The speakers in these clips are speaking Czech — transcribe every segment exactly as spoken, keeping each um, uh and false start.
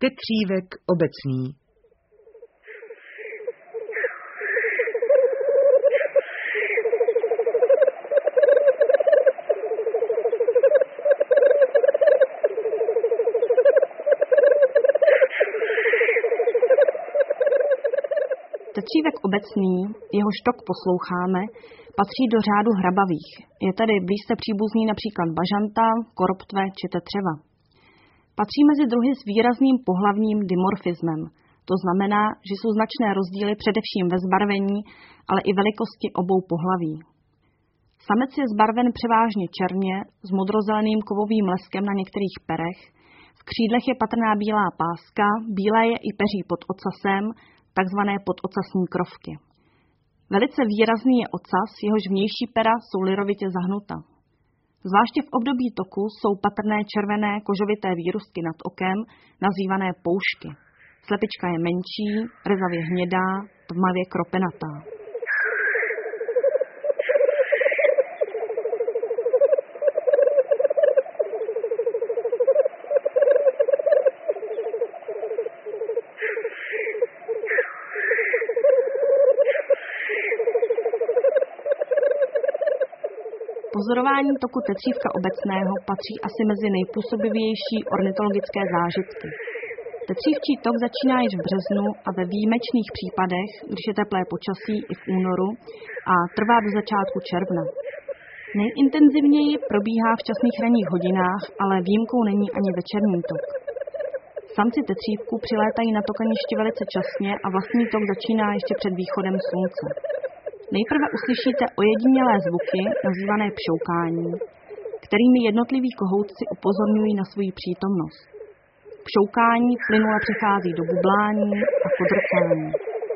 Tetřívek obecný. Tetřívek obecný, jehož tok posloucháme, patří do řádu hrabavých. Je tedy blízce příbuzný například bažanta, koroptve či tetřeva. Patří mezi druhy s výrazným pohlavním dimorfismem. To znamená, že jsou značné rozdíly především ve zbarvení, ale i velikosti obou pohlaví. Samec je zbarven převážně černě s modrozeleným kovovým leskem na některých perech. V křídlech je patrná bílá páska, bílé je i peří pod ocasem, takzvané podocasní krovky. Velice výrazný je ocas, jehož vnější pera jsou lirovitě zahnuta. Zvláště v období toku jsou patrné červené kožovité výrůstky nad okem, nazývané poušky. Slepička je menší, rezavě hnědá, tmavě kropenatá. Pozorování toku tetřívka obecného patří asi mezi nejpůsobivější ornitologické zážitky. Tetřívčí tok začíná již v březnu a ve výjimečných případech, když je teplé počasí, i v únoru a trvá do začátku června. Nejintenzivněji probíhá v časných ranních hodinách, ale výjimkou není ani večerní tok. Samci tetřívku přilétají na tokaniště velice časně a vlastní tok začíná ještě před východem slunce. Nejprve uslyšíte ojedinělé zvuky, nazývané pšoukání, kterými jednotliví kohoutci upozorňují na svoji přítomnost. Pšoukání plynule přechází do bublání a kodrcání.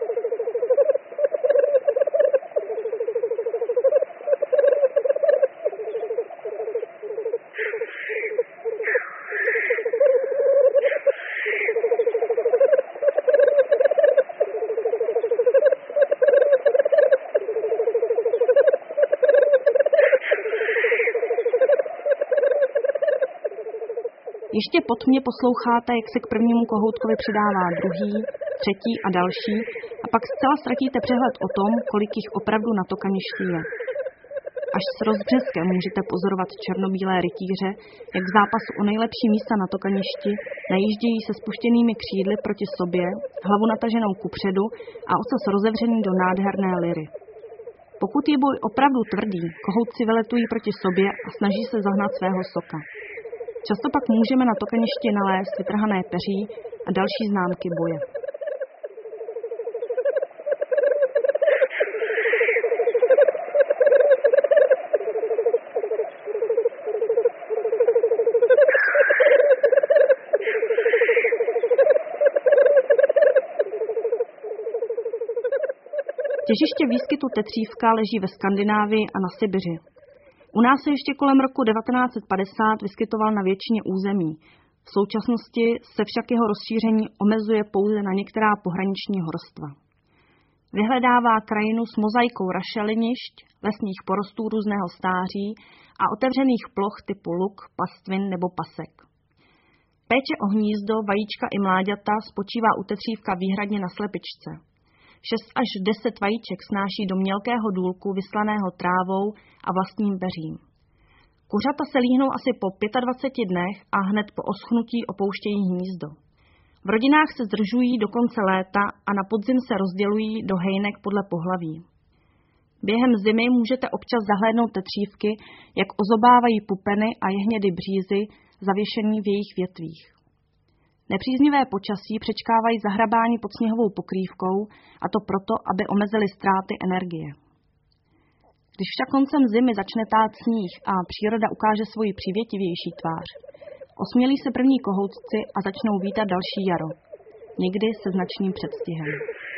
Ještě pod mě posloucháte, jak se k prvnímu kohoutkovi přidává druhý, třetí a další a pak zcela ztratíte přehled o tom, kolik jich opravdu na tokaništi je. Až s rozbřeskem můžete pozorovat černobílé rytíře, jak v zápasu o nejlepší místa na tokaništi najíždějí se spuštěnými křídly proti sobě, hlavu nataženou kupředu a ocas rozevřený do nádherné liry. Pokud je boj opravdu tvrdý, kohoutci veletují proti sobě a snaží se zahnat svého soka. Často pak můžeme na tokaništi nalézt vytrhané peří a další známky boje. Těžiště výskytu tetřívka leží ve Skandinávii a na Sibiři. U nás se ještě kolem roku devatenáct set padesát vyskytoval na většině území. V současnosti se však jeho rozšíření omezuje pouze na některá pohraniční horstva. Vyhledává krajinu s mozaikou rašelinišť, lesních porostů různého stáří a otevřených ploch typu luk, pastvin nebo pasek. Péče o hnízdo, vajíčka i mláďata spočívá u tetřívka výhradně na slepičce. šest až deset vajíček snáší do mělkého důlku vyslaného trávou a vlastním peřím. Kuřata se líhnou asi po dvaceti pěti dnech a hned po oschnutí opouštějí hnízdo. V rodinách se zdržují do konce léta a na podzim se rozdělují do hejnek podle pohlaví. Během zimy můžete občas zahlédnout tetřívky, jak ozobávají pupeny a jehnědy břízy zavěšený v jejich větvích. Nepříznivé počasí přečkávají zahrabání pod sněhovou pokrývkou, a to proto, aby omezili ztráty energie. Když však koncem zimy začne tát sníh a příroda ukáže svoji přívětivější tvář, osmělí se první kohoutci a začnou vítat další jaro, někdy se značným předstihem.